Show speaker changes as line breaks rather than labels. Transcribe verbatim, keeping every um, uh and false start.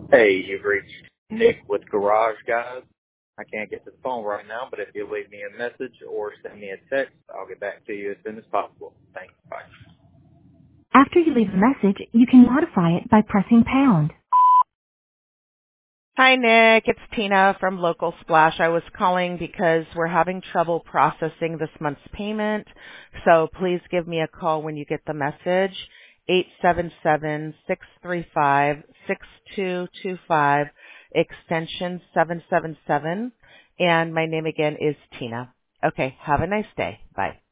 Hey, you've reached Nick with Garage Guys. I can't get to the phone right now, but if you leave me a message or send me a text, I'll get back to you as soon as possible. Thanks. Bye.
After you leave a message, you can modify it by pressing pound.
Hi, Nick. It's Tina from Local Splash. I was calling because we're having trouble processing this month's payment. So please give me a call when you get the message. eight seven seven, six three five, six two two five, extension seven seven seven. And my name again is Tina. Okay. Have a nice day. Bye.